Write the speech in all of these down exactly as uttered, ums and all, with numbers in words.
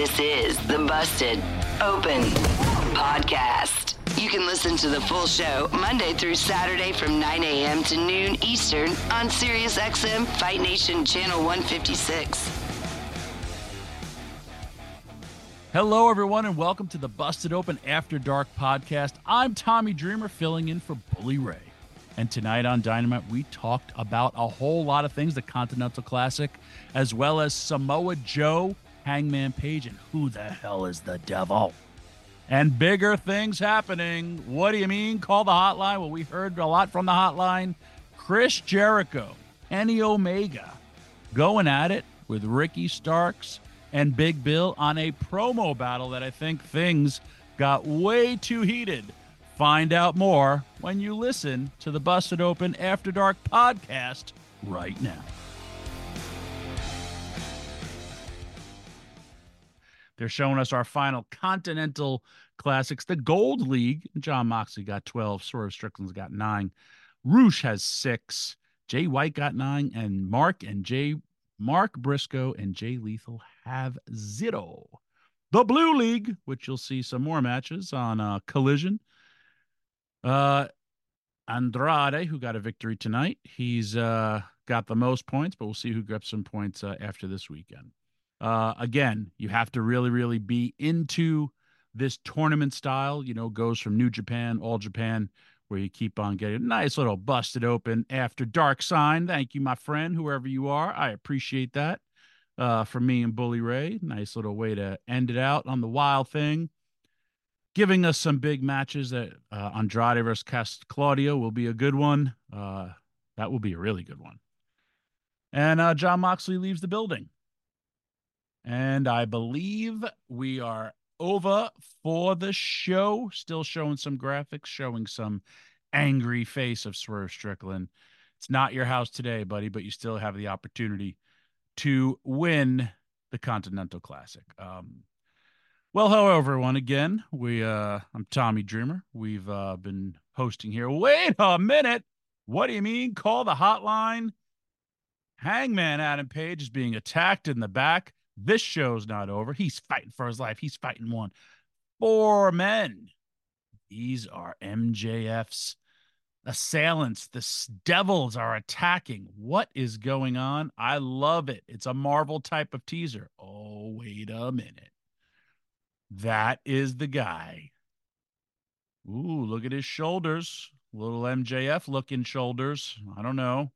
This is the Busted Open Podcast. You can listen to the full show Monday through Saturday from nine a.m. to noon Eastern on SiriusXM Fight Nation Channel one fifty-six. Hello, everyone, and welcome to the Busted Open After Dark Podcast. I'm Tommy Dreamer, filling in for Bully Ray. And tonight on Dynamite, we talked about a whole lot of things, the Continental Classic, as well as Samoa Joe, Hangman Page, and who the hell is the devil? And bigger things happening. What do you mean? Call the hotline. Well, we heard a lot from the hotline. Chris Jericho, Kenny Omega, going at it with Ricky Starks and Big Bill on a promo battle that I think things got way too heated. Find out more when you listen to the Busted Open After Dark podcast right now. They're showing us our final Continental Classics. The Gold League, John Moxley got twelve. Swerve Strickland's got nine. Roosh has six. Jay White got nine. And Mark and Jay, Mark Briscoe and Jay Lethal have zero. The Blue League, which you'll see some more matches on uh, Collision. Uh, Andrade, who got a victory tonight. He's uh, got the most points, but we'll see who gets some points uh, after this weekend. Uh, again, you have to really, really be into this tournament style. You know, goes from New Japan, All Japan, where you keep on getting a nice little Busted Open After Dark sign. Thank you, my friend, whoever you are. I appreciate that uh, from me and Bully Ray. Nice little way to end it out on the Wild Thing. Giving us some big matches. That uh, Andrade versus Cast Claudio will be a good one. Uh, that will be a really good one. And uh, John Moxley leaves the building. And I believe we are over for the show. Still showing some graphics, showing some angry face of Swerve Strickland. It's not your house today, buddy, but you still have the opportunity to win the Continental Classic. Um, Well, hello, everyone. Again, we uh, I'm Tommy Dreamer. We've uh, been hosting here. Wait a minute. What do you mean? Call the hotline. Hangman Adam Page is being attacked in the back. This show's not over. He's fighting for his life. He's fighting one. Four men. These are M J F's assailants. The devils are attacking. What is going on? I love it. It's a Marvel type of teaser. Oh, wait a minute. That is the guy. Ooh, look at his shoulders. Little M J F looking shoulders. I don't know.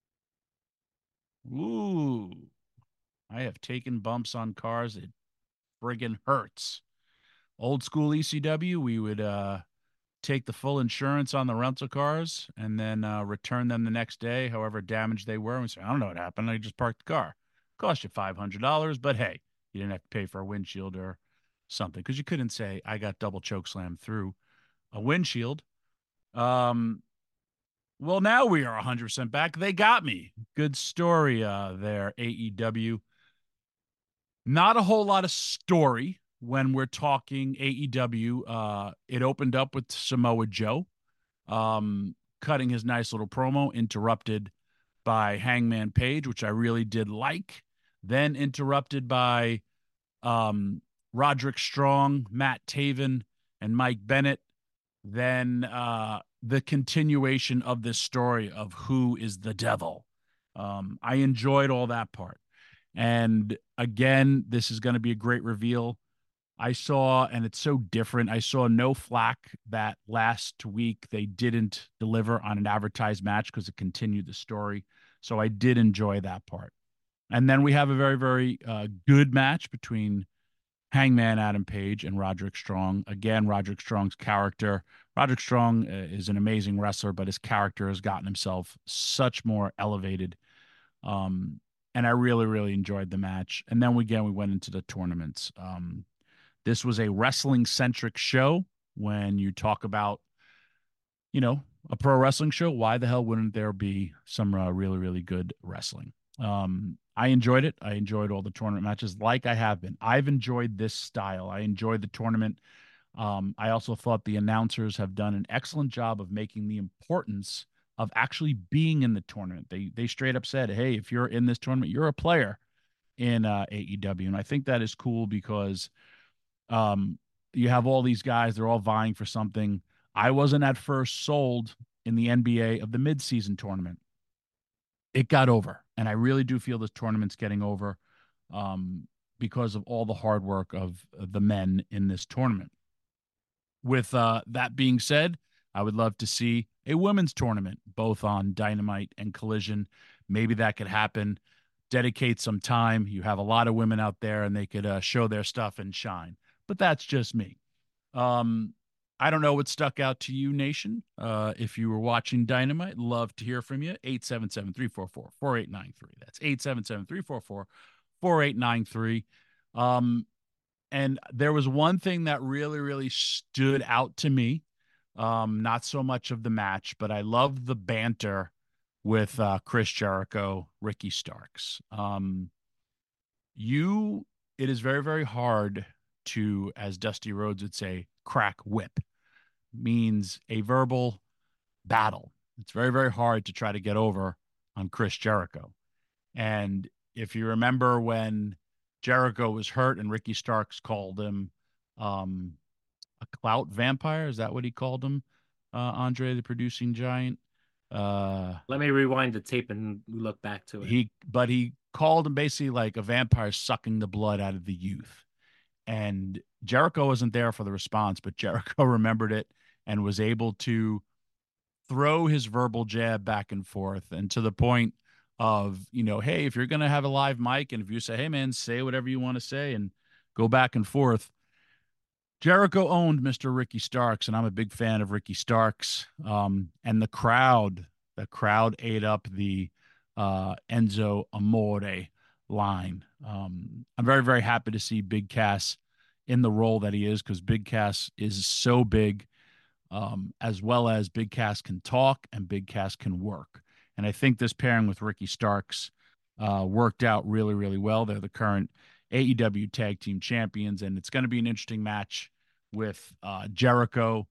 Ooh. I have taken bumps on cars. It friggin' hurts. Old school E C W, we would uh, take the full insurance on the rental cars and then uh, return them the next day, however damaged they were. And we say, I don't know what happened. I just parked the car. Cost you five hundred dollars, but hey, you didn't have to pay for a windshield or something, because you couldn't say I got double choke slammed through a windshield. Um, well, now we are one hundred percent back. They got me. Good story uh, there, A E W. Not a whole lot of story when we're talking A E W. Uh, it opened up with Samoa Joe um, cutting his nice little promo, interrupted by Hangman Page, which I really did like. Then interrupted by um, Roderick Strong, Matt Taven, and Mike Bennett. Then uh, the continuation of this story of who is the devil. Um, I enjoyed all that part. And again, this is going to be a great reveal. I saw, and it's so different, I saw no flack that last week they didn't deliver on an advertised match because it continued the story. So I did enjoy that part. And then we have a very, very uh, good match between Hangman Adam Page and Roderick Strong. Again, Roderick Strong's character. Roderick Strong uh, is an amazing wrestler, but his character has gotten himself such more elevated. Um, and I really, really enjoyed the match. And then again, we went into the tournaments. Um, this was a wrestling-centric show. When you talk about, you know, a pro wrestling show, why the hell wouldn't there be some uh, really, really good wrestling? Um, I enjoyed it. I enjoyed all the tournament matches like I have been. I've enjoyed this style. I enjoyed the tournament. Um, I also thought the announcers have done an excellent job of making the importance of actually being in the tournament. They they straight up said, hey, if you're in this tournament, you're a player. in uh, A E W. And I think that is cool because um, you have all these guys, they're all vying for something. I wasn't at first sold in the N B A of the midseason tournament. It got over. And I really do feel this tournament's getting over um, because of all the hard work of the men in this tournament. With uh, that being said, I would love to see a women's tournament, both on Dynamite and Collision. Maybe that could happen. Dedicate some time. You have a lot of women out there, and they could uh, show their stuff and shine. But that's just me. Um, I don't know what stuck out to you, Nation. Uh, if you were watching Dynamite, love to hear from you. eight seven seven, three four four, four eight nine three. That's eight seven seven, three four four, four eight nine three. Um, and there was one thing that really, really stood out to me. Um, not so much of the match, but I loved the banter with uh, Chris Jericho, Ricky Starks. Um, you, it is very, very hard to, as Dusty Rhodes would say, crack whip. Means a verbal battle. It's very, very hard to try to get over on Chris Jericho. And if you remember when Jericho was hurt and Ricky Starks called him um, a clout vampire, is that what he called him? Uh, Andre, the producing giant. Uh, Let me rewind the tape and look back to it. He, but he called him basically like a vampire sucking the blood out of the youth. And Jericho wasn't there for the response, but Jericho remembered it and was able to throw his verbal jab back and forth, and to the point of, you know, hey, if you're going to have a live mic and if you say, hey, man, say whatever you want to say and go back and forth. Jericho owned Mister Ricky Starks, and I'm a big fan of Ricky Starks. Um, and the crowd, the crowd ate up the uh, Enzo Amore line. Um, I'm very, very happy to see Big Cass in the role that he is, because Big Cass is so big, um, as well as Big Cass can talk and Big Cass can work. And I think this pairing with Ricky Starks uh, worked out really, really well. They're the current A E W Tag Team Champions, and it's going to be an interesting match with uh, Jericho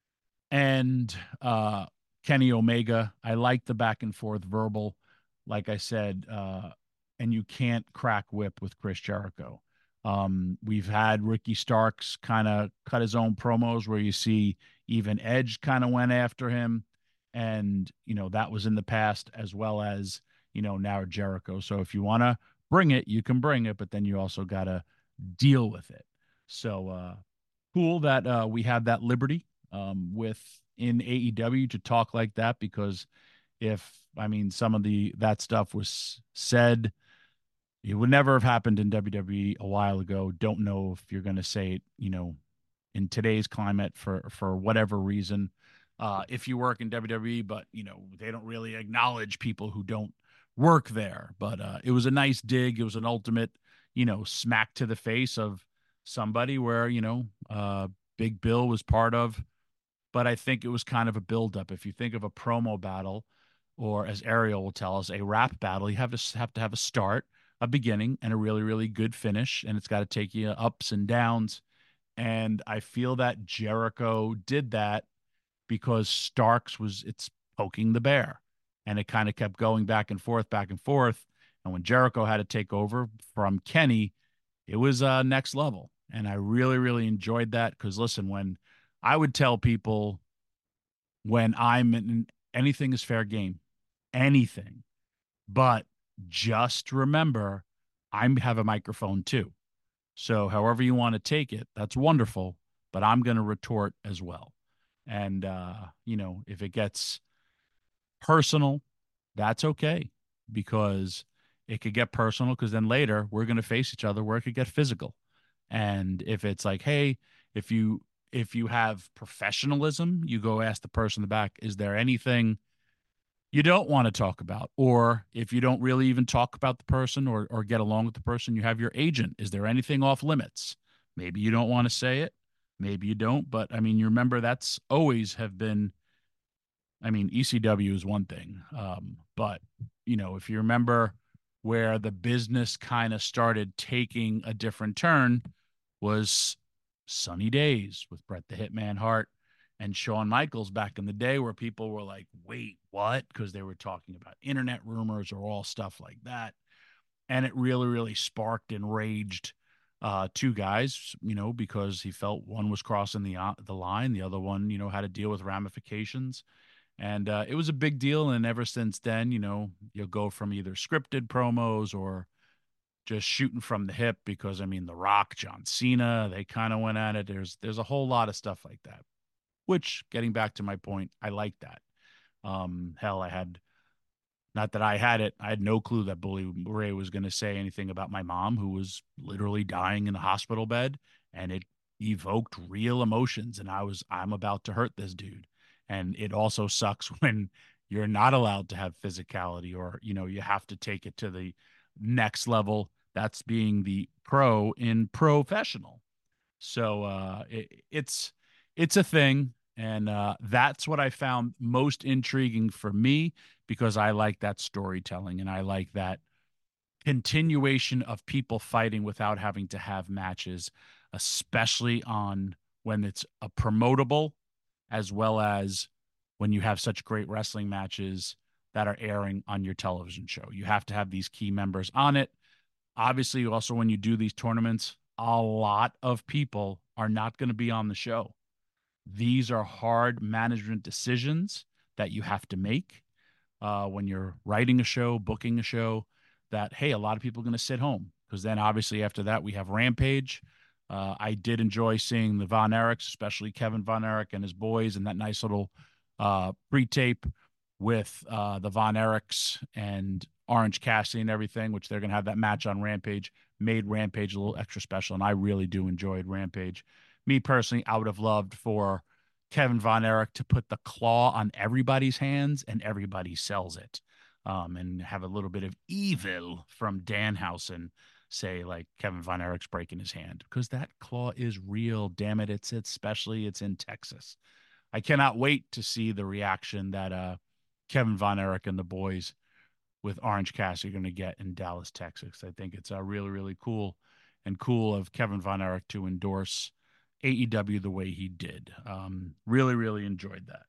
and uh, Kenny Omega. I like the back and forth verbal, like I said, uh, and you can't crack whip with Chris Jericho. Um, we've had Ricky Starks kind of cut his own promos where you see even Edge kind of went after him. And, you know, that was in the past, as well as, you know, now Jericho. So if you want to bring it, you can bring it, but then you also got to deal with it. So, uh, cool that uh, we have that liberty um, with in A E W to talk like that, because if, I mean, some of the, that stuff was said, it would never have happened in W W E a while ago. Don't know if you're going to say it, you know, in today's climate for, for whatever reason. Uh, if you work in W W E, but, you know, they don't really acknowledge people who don't work there. But uh, it was a nice dig. It was an ultimate, you know, smack to the face of somebody where, you know, uh, Big Bill was part of. But I think it was kind of a buildup. If you think of a promo battle, or as Ariel will tell us, a rap battle, you have to have to have a start, a beginning, and a really, really good finish. And it's got to take you ups and downs. And I feel that Jericho did that because Starks was, it's poking the bear. And it kind of kept going back and forth, back and forth. And when Jericho had to take over from Kenny, it was uh, next level. And I really, really enjoyed that, because listen, when I would tell people when I'm in, anything is fair game, anything, but just remember, I have a microphone too. So however you want to take it, that's wonderful, but I'm going to retort as well. And, uh, you know, if it gets personal, that's okay, because it could get personal, because then later we're going to face each other where it could get physical. And if it's like, hey, if you, if you have professionalism, you go ask the person in the back, is there anything you don't want to talk about? Or if you don't really even talk about the person, or, or get along with the person, you have your agent. Is there anything off limits? Maybe you don't want to say it. Maybe you don't. But I mean, you remember that's always have been, I mean, E C W is one thing. Um, but, you know, if you remember where the business kind of started taking a different turn was Sunny Days with Bret the Hitman Hart and Shawn Michaels back in the day, where people were like, wait, what? Because they were talking about internet rumors or all stuff like that. and it really, really sparked and raged uh, two guys, you know, because he felt one was crossing the uh, the line, the other one, you know, had to deal with ramifications. And uh, it was a big deal. And ever since then, you know, you'll go from either scripted promos or just shooting from the hip, because I mean, The Rock, John Cena, they kind of went at it. There's there's a whole lot of stuff like that, which, getting back to my point, I like that. Um, hell, I had, not that I had it, I had no clue that Bully Ray was going to say anything about my mom, who was literally dying in the hospital bed, and it evoked real emotions. And I was, I'm about to hurt this dude. And it also sucks when you're not allowed to have physicality, or, you know, you have to take it to the next level. That's being the pro in professional. So uh, it, it's, it's a thing. And uh, that's what I found most intriguing for me, because I like that storytelling and I like that continuation of people fighting without having to have matches, especially on when it's a promotable, as well as when you have such great wrestling matches that are airing on your television show. You have to have these key members on it. Obviously, also, when you do these tournaments, a lot of people are not going to be on the show. These are hard management decisions that you have to make uh, when you're writing a show, booking a show, that, hey, a lot of people are going to sit home, because then obviously after that we have Rampage. Uh, I did enjoy seeing the Von Erichs, especially Kevin Von Erich and his boys, and that nice little uh, pre-tape with uh, the Von Erichs and Orange Cassidy and everything, which they're going to have that match on Rampage, made Rampage a little extra special. And I really do enjoy Rampage. Me personally, I would have loved for Kevin Von Erich to put the claw on everybody's hands and everybody sells it, um, and have a little bit of evil from Danhausen say, like, Kevin Von Erich's breaking his hand, because that claw is real. Damn it. It's, it's especially it's in Texas. I cannot wait to see the reaction that uh, Kevin Von Erich and the boys with Orange Cassidy are going to get in Dallas, Texas. I think it's uh, really, really cool, and cool of Kevin Von Erich to endorse A E W the way he did. Um, really, really enjoyed that.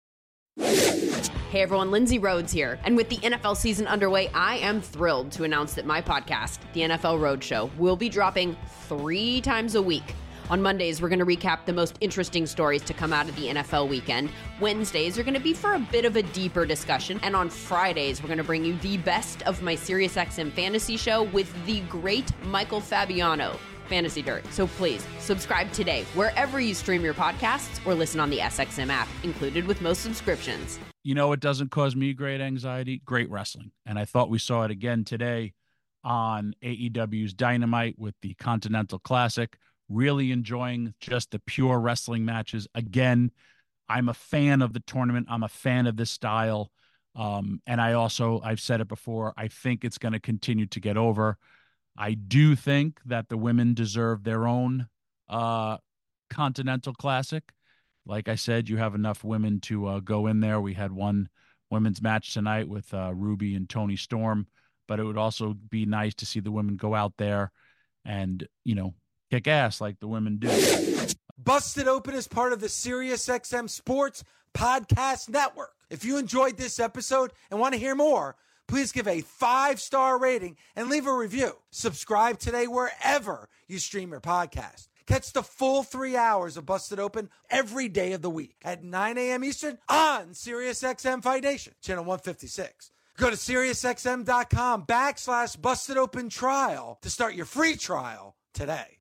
Hey everyone, Lindsay Rhodes here. And with the N F L season underway, I am thrilled to announce that my podcast, The N F L Roadshow, will be dropping three times a week. On Mondays, we're going to recap the most interesting stories to come out of the N F L weekend. Wednesdays are going to be for a bit of a deeper discussion. And on Fridays, we're going to bring you the best of my SiriusXM fantasy show with the great Michael Fabiano, Fantasy Dirt. So please, subscribe today wherever you stream your podcasts or listen on the S X M app, included with most subscriptions. You know, it doesn't cause me great anxiety, great wrestling. And I thought we saw it again today on A E W's Dynamite with the Continental Classic. Really enjoying just the pure wrestling matches. Again, I'm a fan of the tournament. I'm a fan of this style. Um, and I also, I've said it before, I think it's going to continue to get over. I do think that the women deserve their own uh, Continental Classic. Like I said, you have enough women to uh, go in there. We had one women's match tonight with uh, Ruby and Toni Storm, but it would also be nice to see the women go out there and, you know, kick ass like the women do. Busted Open is part of the SiriusXM Sports Podcast Network. If you enjoyed this episode and want to hear more, please give a five-star rating and leave a review. Subscribe today wherever you stream your podcast. Catch the full three hours of Busted Open every day of the week at nine a.m. Eastern on SiriusXM Fight Nation, channel one fifty-six. Go to SiriusXM.com backslash Busted Open Trial to start your free trial today.